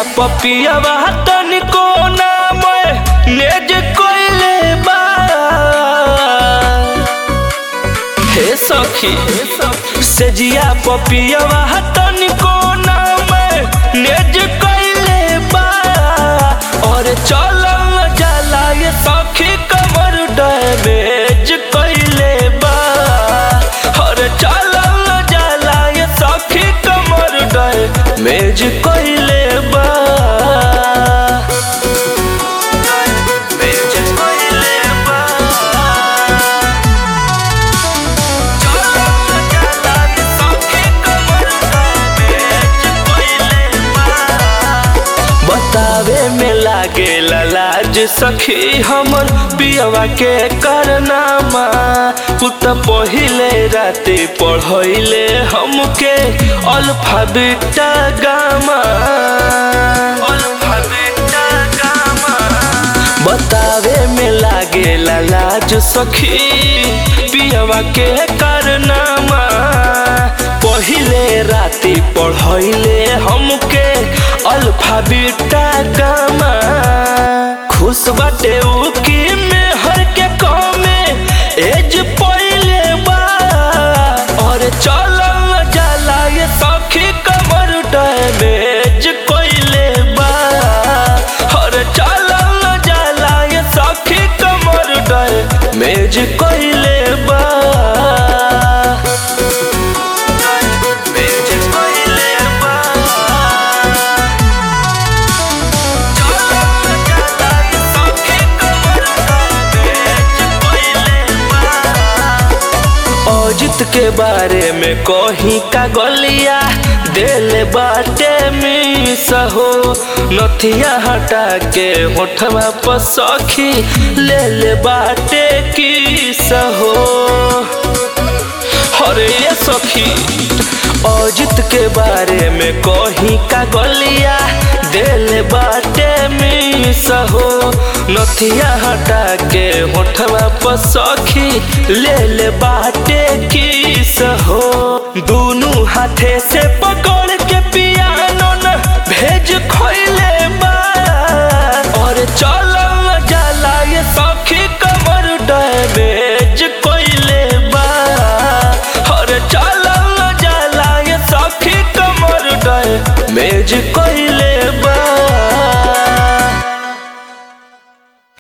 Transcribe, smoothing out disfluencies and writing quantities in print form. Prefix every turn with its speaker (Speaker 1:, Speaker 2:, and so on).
Speaker 1: पपियावा तनिको नाम नेज कोइले बा। हे सखी सेजिया पपियावा तनिको नाम नेज कोइले बा। और चलल जाला ये सखी कमर डैमेज कोइले बा। और चलल जाला ये सखी कमर डैमेज कोइले बा। बतावे में लागे लाज सखी हमर पियवा के करनामा। पुत पहिले राते पढ़ैले हमके अल्फा बीटा गामा। बतावे में लागे लाज सखी पियवा के करनामा। पहिले राती पढ़ैले हमके अल्फा बीटा गामा। खुश बाटे उ की मेहर के कमे एज पहिले बा। और चलल जाला ये सखी कमर डैमेज कोइले बा। और चलल जाला ये सखी कमर डैमेज कोइले बा। अजित के बारे में कहीं का गलिया दिल बाटे मिस हो। नथिया हटा के होठवा पर सखी ले बाटे किस हो। अरे ये सखी अजित के बारे में कहीं का गलिया दिल बाटे मिस हो। नथिया हटा के होठवा पर सखी ले बाटे किस हो। दोनों हाथे से पकड़ के पियानो न भेज खोइले बा। और चलल जाला ये सखी कमर डैमेज कोइले बा। और चलल जाला ये सखी कमर डैमेज कोइले